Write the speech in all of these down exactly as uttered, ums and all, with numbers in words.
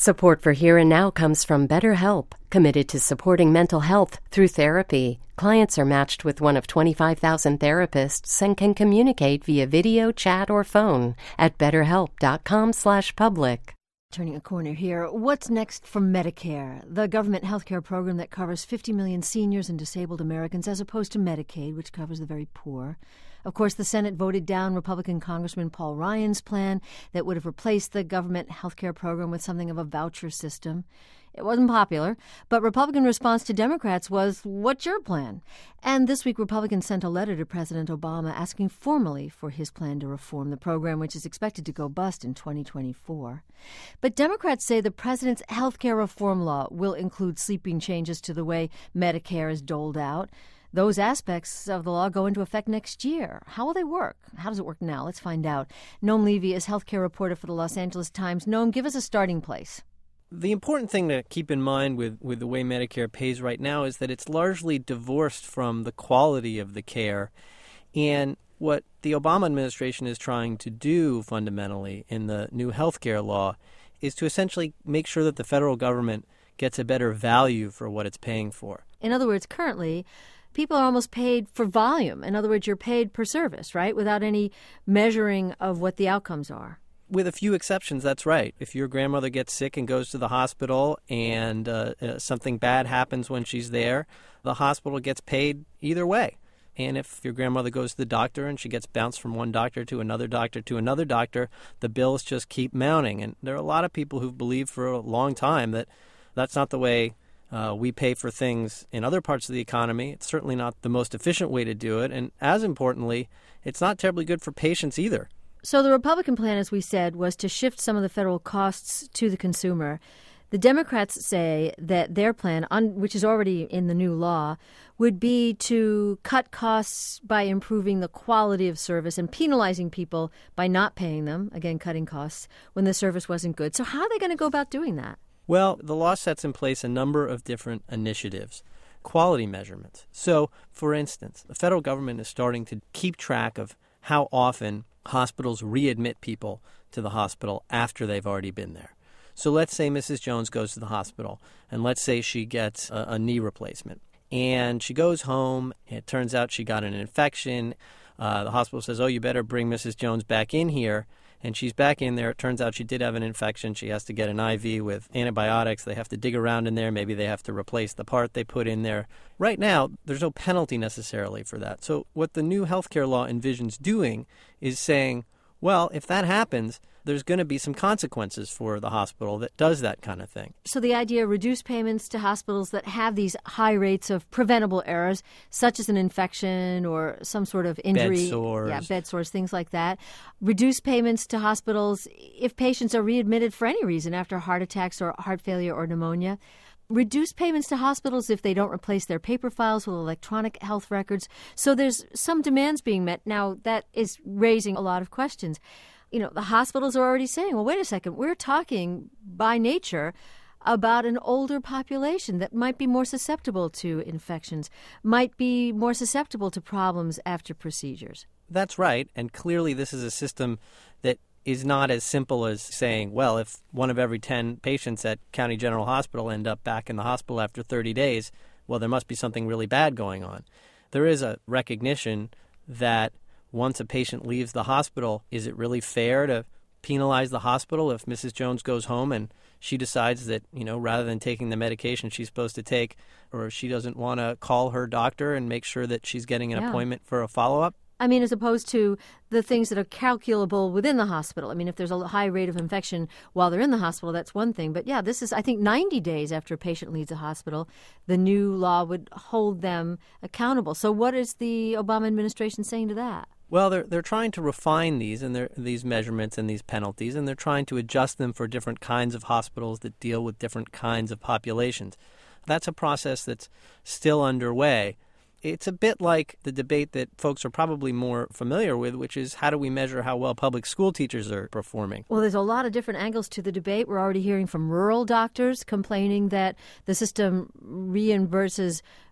Support for Here and Now comes from BetterHelp, committed to supporting mental health through therapy. Clients are matched with one of twenty-five thousand therapists and can communicate via video, chat, or phone at betterhelp.com slash public. Turning a corner here, what's next for Medicare, the government health care program that covers fifty million seniors and disabled Americans, as opposed to Medicaid, which covers the very poor? Of course, the Senate voted down Republican Congressman Paul Ryan's plan that would have replaced the government health care program with something of a voucher system. It wasn't popular, but Republican response to Democrats was, what's your plan? And this week, Republicans sent a letter to President Obama asking formally for his plan to reform the program, which is expected to go bust in twenty twenty-four. But Democrats say the president's health care reform law will include sweeping changes to the way Medicare is doled out. Those aspects of the law go into effect next year. How will they work? How does it work now? Let's find out. Noam Levy is healthcare reporter for the Los Angeles Times. Noam, give us a starting place. The important thing to keep in mind with, with the way Medicare pays right now is that it's largely divorced from the quality of the care. And what the Obama administration is trying to do fundamentally in the new healthcare law is to essentially make sure that the federal government gets a better value for what it's paying for. In other words, currently, people are almost paid for volume. In other words, you're paid per service, right, without any measuring of what the outcomes are. With a few exceptions, that's right. If your grandmother gets sick and goes to the hospital and uh, uh, something bad happens when she's there, the hospital gets paid either way. And if your grandmother goes to the doctor and she gets bounced from one doctor to another doctor to another doctor, the bills just keep mounting. And there are a lot of people who've believed for a long time that that's not the way uh, we pay for things in other parts of the economy. It's certainly not the most efficient way to do it. And as importantly, it's not terribly good for patients either. So the Republican plan, as we said, was to shift some of the federal costs to the consumer. The Democrats say that their plan, on, which is already in the new law, would be to cut costs by improving the quality of service and penalizing people by not paying them, again, cutting costs, when the service wasn't good. So how are they going to go about doing that? Well, the law sets in place a number of different initiatives, quality measurements. So, for instance, the federal government is starting to keep track of how often hospitals readmit people to the hospital after they've already been there. So let's say Missus Jones goes to the hospital, and let's say she gets a, a knee replacement. And she goes home, and it turns out she got an infection. Uh, the hospital says, oh, you better bring Missus Jones back in here. And she's back in there. It turns out she did have an infection. She has to get an I V with antibiotics. They have to dig around in there. Maybe they have to replace the part they put in there. Right now, there's no penalty necessarily for that. So what the new healthcare law envisions doing is saying, well, if that happens, there's going to be some consequences for the hospital that does that kind of thing. So the idea, reduce payments to hospitals that have these high rates of preventable errors, such as an infection or some sort of injury. Bed sores. Yeah, bed sores, things like that. Reduce payments to hospitals if patients are readmitted for any reason after heart attacks or heart failure or pneumonia. Reduce payments to hospitals if they don't replace their paper files with electronic health records. So there's some demands being met. Now, that is raising a lot of questions. You know, the hospitals are already saying, well, wait a second, we're talking by nature about an older population that might be more susceptible to infections, might be more susceptible to problems after procedures. That's right. And clearly this is a system that is not as simple as saying, well, if one of every ten patients at County General Hospital end up back in the hospital after thirty days, well, there must be something really bad going on. There is a recognition that once a patient leaves the hospital, is it really fair to penalize the hospital if Missus Jones goes home and she decides that, you know, rather than taking the medication she's supposed to take, or she doesn't want to call her doctor and make sure that she's getting an yeah. appointment for a follow-up? I mean, as opposed to the things that are calculable within the hospital. I mean, if there's a high rate of infection while they're in the hospital, that's one thing. But yeah, this is, I think, ninety days after a patient leaves the hospital, the new law would hold them accountable. So what is the Obama administration saying to that? Well, they're they're trying to refine these and these measurements and these penalties, and they're trying to adjust them for different kinds of hospitals that deal with different kinds of populations. That's a process that's still underway. It's a bit like the debate that folks are probably more familiar with, which is how do we measure how well public school teachers are performing? Well, there's a lot of different angles to the debate. We're already hearing from rural doctors complaining that the system reimburses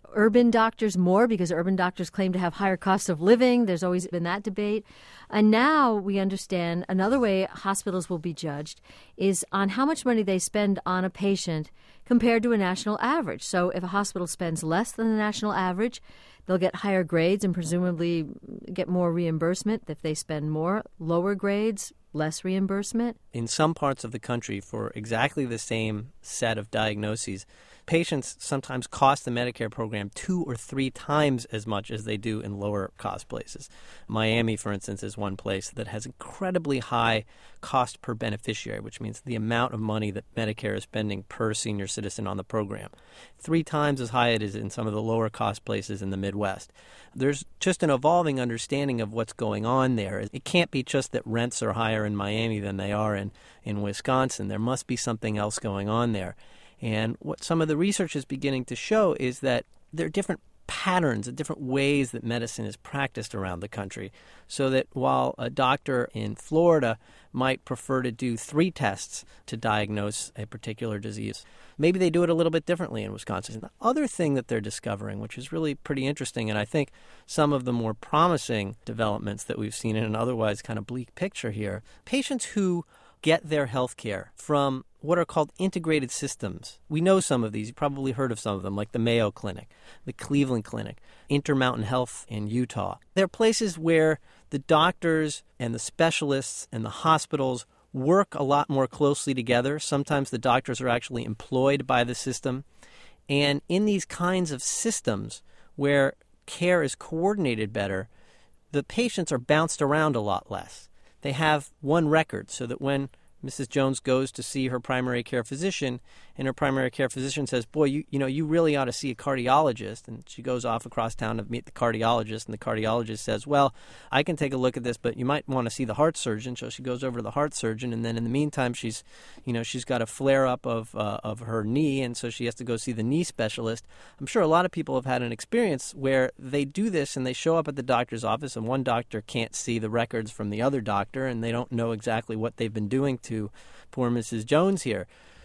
urban doctors more because urban doctors claim to have higher costs of living. There's always been that debate. And now we understand another way hospitals will be judged is on how much money they spend on a patient compared to a national average. So if a hospital spends less than the national average, they'll get higher grades and presumably get more reimbursement. If they spend more, lower grades, less reimbursement. In some parts of the country, for exactly the same set of diagnoses, patients sometimes cost the Medicare program two or three times as much as they do in lower cost places. Miami, for instance, is one place that has incredibly high cost per beneficiary, which means the amount of money that Medicare is spending per senior citizen on the program. Three times as high it is in some of the lower cost places in the Midwest. There's just an evolving understanding of what's going on there. It can't be just that rents are higher in Miami than they are in, in Wisconsin. There must be something else going on there. And what some of the research is beginning to show is that there are different patterns and different ways that medicine is practiced around the country. So that while a doctor in Florida might prefer to do three tests to diagnose a particular disease, maybe they do it a little bit differently in Wisconsin. The other thing that they're discovering, which is really pretty interesting, and I think some of the more promising developments that we've seen in an otherwise kind of bleak picture here, patients who get their health care from what are called integrated systems. We know some of these. You've probably heard of some of them, like the Mayo Clinic, the Cleveland Clinic, Intermountain Health in Utah. They're places where the doctors and the specialists and the hospitals work a lot more closely together. Sometimes the doctors are actually employed by the system. And in these kinds of systems where care is coordinated better, the patients are bounced around a lot less. They have one record so that when Missus Jones goes to see her primary care physician, and her primary care physician says, boy, you you know, you really ought to see a cardiologist. And she goes off across town to meet the cardiologist, and the cardiologist says, well, I can take a look at this, but you might want to see the heart surgeon. So she goes over to the heart surgeon, and then in the meantime, she's, you know, she's got a flare-up of, uh, of her knee, and so she has to go see the knee specialist. I'm sure a lot of people have had an experience where they do this, and they show up at the doctor's office, and one doctor can't see the records from the other doctor, and they don't know exactly what they've been doing to poor Missus Jones here.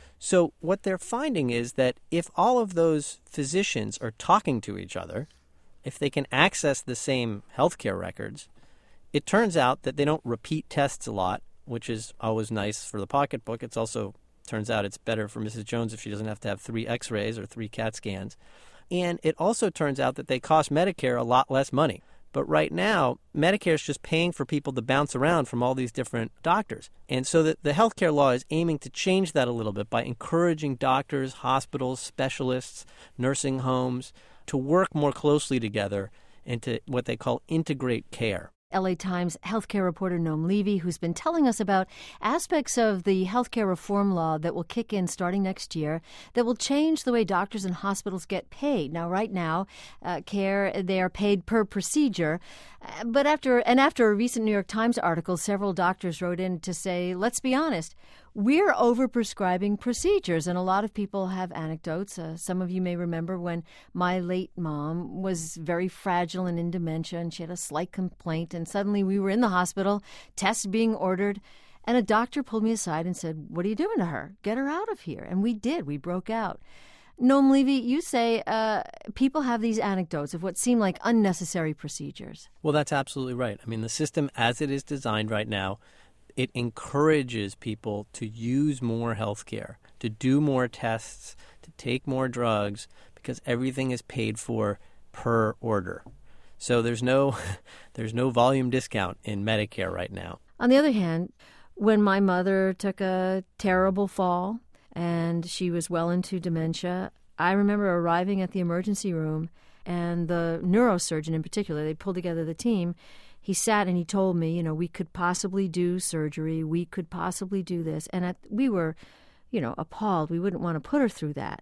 So what they're finding is that if all of those physicians are talking to each other, if they can access the same healthcare records, it turns out that they don't repeat tests a lot, which is always nice for the pocketbook. It's also turns out it's better for Missus Jones if she doesn't have to have three x-rays or three CAT scans. And it also turns out that they cost Medicare a lot less money. But right now, Medicare is just paying for people to bounce around from all these different doctors. And so the, the healthcare law is aiming to change that a little bit by encouraging doctors, hospitals, specialists, nursing homes to work more closely together and to what they call integrate care. L A Times healthcare reporter Noam Levy, who's been telling us about aspects of the healthcare reform law that will kick in starting next year that will change the way doctors and hospitals get paid. Now, right now, uh, care, they are paid per procedure. Uh, but after and after a recent New York Times article, several doctors wrote in to say, let's be honest, we're overprescribing procedures. And a lot of people have anecdotes. Uh, some of you may remember when my late mom was very fragile and in dementia, and she had a slight complaint. And suddenly we were in the hospital, tests being ordered, and a doctor pulled me aside and said, what are you doing to her? Get her out of here. And we did. We broke out. Noam Levy, you say uh, people have these anecdotes of what seem like unnecessary procedures. Well, that's absolutely right. I mean, the system as it is designed right now, it encourages people to use more health care, to do more tests, to take more drugs, because everything is paid for per order. So there's no there's no volume discount in Medicare right now. On the other hand, when my mother took a terrible fall and she was well into dementia, I remember arriving at the emergency room, and the neurosurgeon in particular, they pulled together the team. He sat and he told me, you know, we could possibly do surgery. We could possibly do this. And at, we were, you know, appalled. We wouldn't want to put her through that.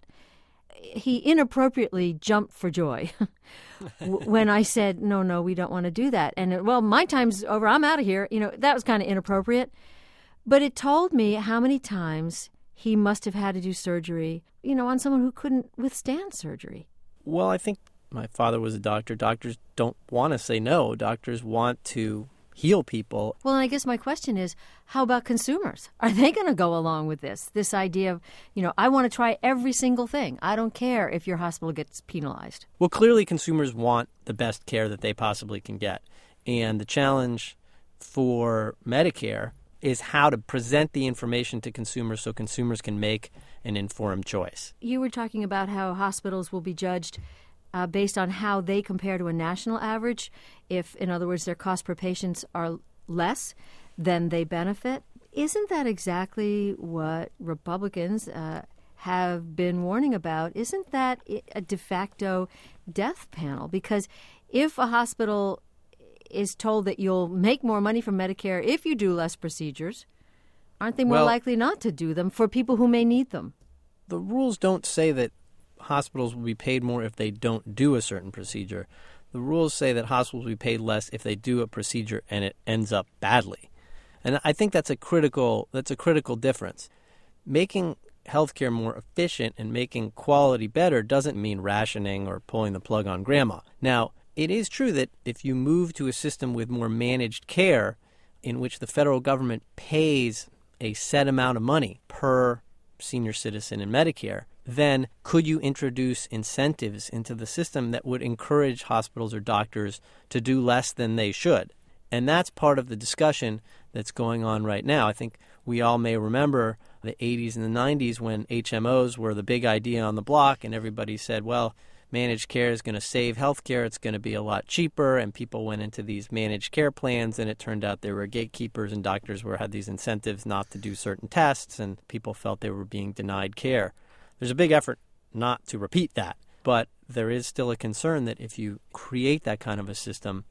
He inappropriately jumped for joy when I said, no, no, we don't want to do that. And, well, my time's over. I'm out of here. You know, that was kind of inappropriate. But it told me how many times he must have had to do surgery, you know, on someone who couldn't withstand surgery. Well, I think my father was a doctor. Doctors don't want to say no. Doctors want to heal people. Well, and I guess my question is, how about consumers? Are they going to go along with this? This idea of, you know, I want to try every single thing. I don't care if your hospital gets penalized. Well, clearly consumers want the best care that they possibly can get. And the challenge for Medicare is how to present the information to consumers so consumers can make an informed choice. You were talking about how hospitals will be judged uh, based on how they compare to a national average. If, in other words, their cost per patients are less, then they benefit. Isn't that exactly what Republicans uh, have been warning about? Isn't that a de facto death panel? Because if a hospital is told that you'll make more money from Medicare if you do less procedures, aren't they more well, likely not to do them for people who may need them? The rules don't say that hospitals will be paid more if they don't do a certain procedure. The rules say that hospitals will be paid less if they do a procedure and it ends up badly. And I think that's a critical that's a critical difference. Making healthcare more efficient and making quality better doesn't mean rationing or pulling the plug on grandma. Now, it is true that if you move to a system with more managed care in which the federal government pays a set amount of money per senior citizen in Medicare, then could you introduce incentives into the system that would encourage hospitals or doctors to do less than they should? And that's part of the discussion that's going on right now. I think we all may remember the eighties and the nineties when H M Os were the big idea on the block, and everybody said, well, managed care is going to save healthcare. It's going to be a lot cheaper. And people went into these managed care plans, and it turned out there were gatekeepers, and doctors were had these incentives not to do certain tests, and people felt they were being denied care. There's a big effort not to repeat that, but there is still a concern that if you create that kind of a system,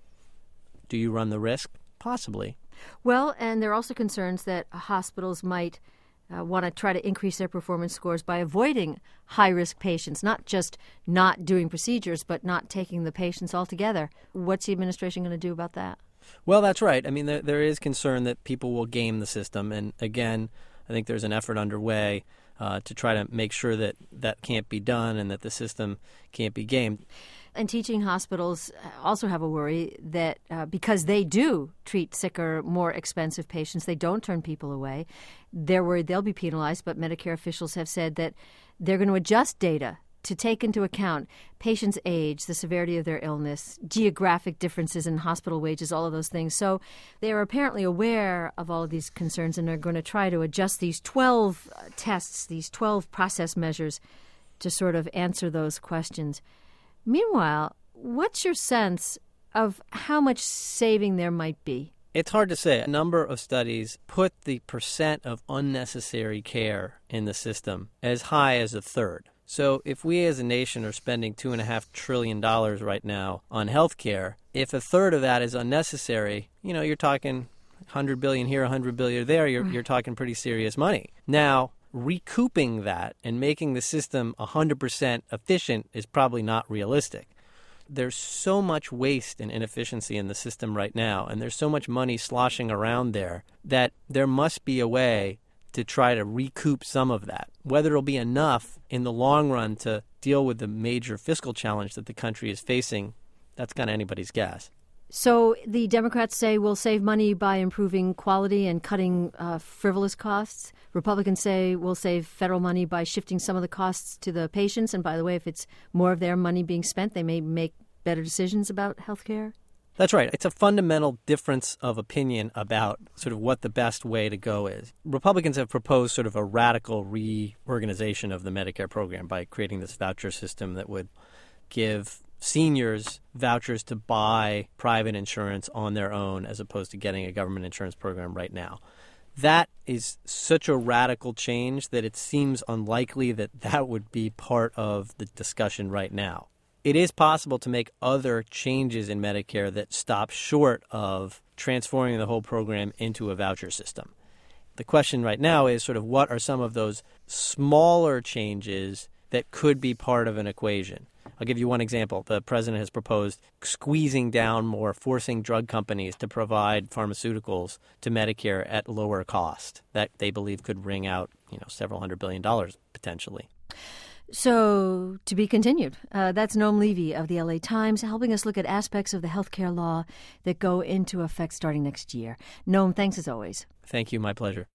do you run the risk? Possibly. Well, and there are also concerns that hospitals might Uh, want to try to increase their performance scores by avoiding high-risk patients, not just not doing procedures, but not taking the patients altogether. What's the administration going to do about that? Well, that's right. I mean, there, there is concern that people will game the system. And again, I think there's an effort underway uh, to try to make sure that that can't be done and that the system can't be gamed. And teaching hospitals also have a worry that uh, because they do treat sicker, more expensive patients, they don't turn people away. They're worried they'll be penalized, but Medicare officials have said that they're going to adjust data to take into account patients' age, the severity of their illness, geographic differences in hospital wages, all of those things. So they are apparently aware of all of these concerns and are going to try to adjust these twelve tests, these twelve process measures to sort of answer those questions. Meanwhile, what's your sense of how much saving there might be? It's hard to say. A number of studies put the percent of unnecessary care in the system as high as a third. So if we as a nation are spending two point five trillion dollars right now on health care, if a third of that is unnecessary, you know, you're talking one hundred billion dollars here, one hundred billion dollars there, you're, you're talking pretty serious money. Now, recouping that and making the system one hundred percent efficient is probably not realistic. There's so much waste and inefficiency in the system right now, and there's so much money sloshing around there that there must be a way to try to recoup some of that. Whether it'll be enough in the long run to deal with the major fiscal challenge that the country is facing, that's kind of anybody's guess. So the Democrats say we'll save money by improving quality and cutting uh, frivolous costs. Republicans say we'll save federal money by shifting some of the costs to the patients. And by the way, if it's more of their money being spent, they may make better decisions about health care. That's right. It's a fundamental difference of opinion about sort of what the best way to go is. Republicans have proposed sort of a radical reorganization of the Medicare program by creating this voucher system that would give seniors vouchers to buy private insurance on their own as opposed to getting a government insurance program right now. That is such a radical change that it seems unlikely that that would be part of the discussion right now. It is possible to make other changes in Medicare that stop short of transforming the whole program into a voucher system. The question right now is sort of what are some of those smaller changes that could be part of an equation? I'll give you one example. The president has proposed squeezing down more, forcing drug companies to provide pharmaceuticals to Medicare at lower cost that they believe could wring out, you know, several hundred billion dollars potentially. So, to be continued. Uh, that's Noam Levy of the L A Times, helping us look at aspects of the healthcare law that go into effect starting next year. Noam, thanks as always. Thank you. My pleasure.